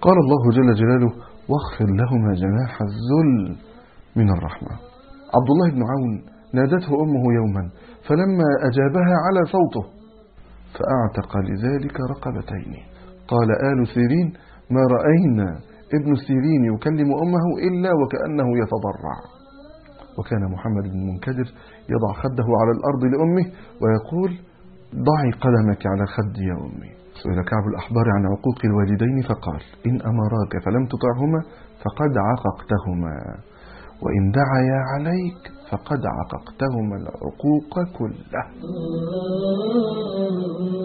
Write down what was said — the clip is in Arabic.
قال الله جل جلاله واخفض لهما جناح الذل من الرحمة. عبد الله بن عون نادته أمه يوما فلما أجابها على صوته فأعتق لذلك رقبتين. قال آل سيرين ما رأينا ابن سيرين يكلم أمه إلا وكأنه يتضرع. وكان محمد بن المنكدر يضع خده على الأرض لأمه ويقول ضعي قدمك على خدي يا أمي. سئل كعب الأحبار عن عقوق الوالدين فقال إن أمراك فلم تطعهما فقد عققتهما وإن دعيا عليك فقد عققتهما العقوق كله.